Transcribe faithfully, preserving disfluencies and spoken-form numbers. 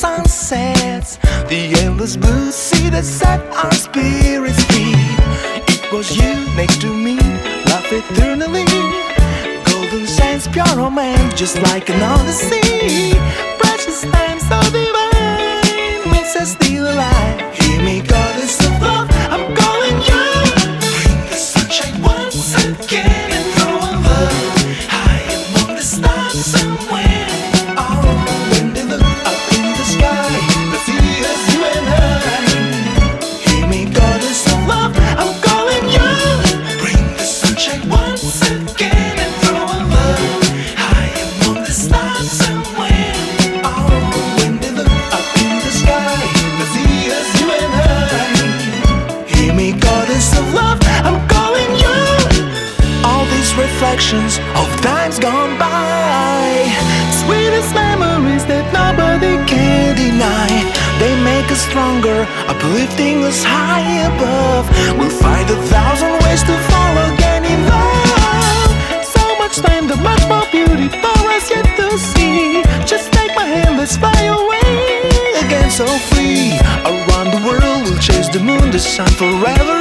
sunsets, the endless blue sea that set our spirits free. It was you next to me, love eternally. Golden sands, pure romance, just like an odyssey. Precious time so divine, makes us still alive. Hear me, goddess of love, I'm calling you. Bring the sunshine once again and throw a love high among the stars somewhere. Oh, when they look up in the sky, they see us, you and I. Hear me, goddess of love, I'm calling you. Bring the sunshine once again and throw a love high among the stars somewhere. Oh, when they look up in the sky, they see us, you and I. Hear me, goddess of love, I'm calling you. All these reflections of times gone by, sweetest memories that nobody can deny. They make us stronger, uplifting us high above. We'll find a thousand ways to fall again in love. So much time, the much more beauty for us yet to see. Just take my hand, let's fly away again so free. Around the world, we'll chase the moon, the sun forever